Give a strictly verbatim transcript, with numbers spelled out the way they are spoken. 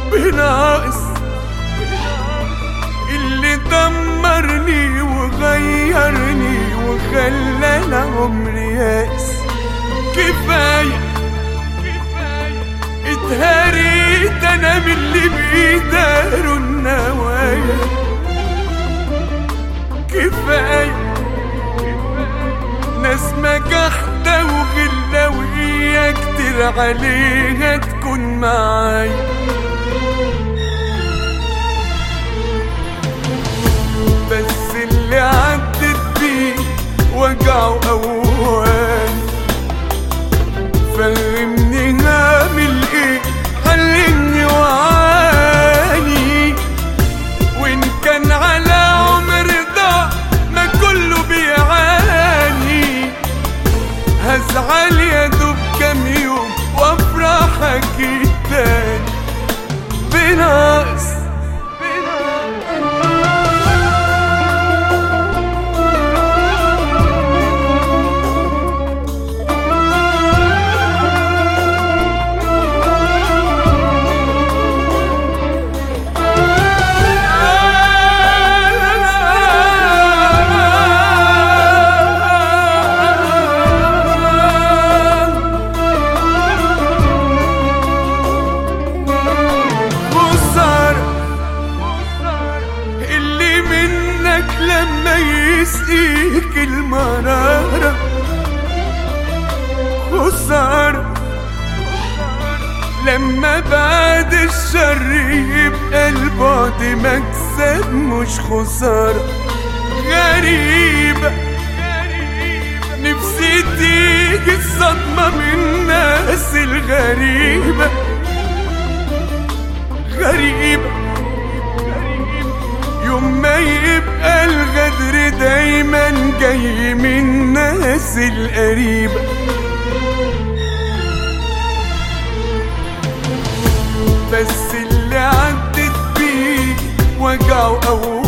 بناقص اللي دمرني وغيرني وخلى عمري يائس. كفاية اتهريت انا من اللي بيداروا النوايا. كفاية ناس مجحدة وغلة وإياك كتير عليها تكون معايا. بس اللي عدت بيه وجعه أوان. فهمني هعمل ايه، علمني وعاني. وإن كان على عمر ضاع ما كله بيعاني. هزعل يا دوب كام يوم وافرح اكيد تاني. بناقص لما يسقيك المرارة. خسارة لما بعد الشر يبقى البعد مكسب مش خسارة. غريبة نفسي تيجي الصدمة من الناس الغريبة. غريبة يوم ما يبقى الغدر دايما جاي من الناس القريبة. بس اللي عدت بيه وجعه أول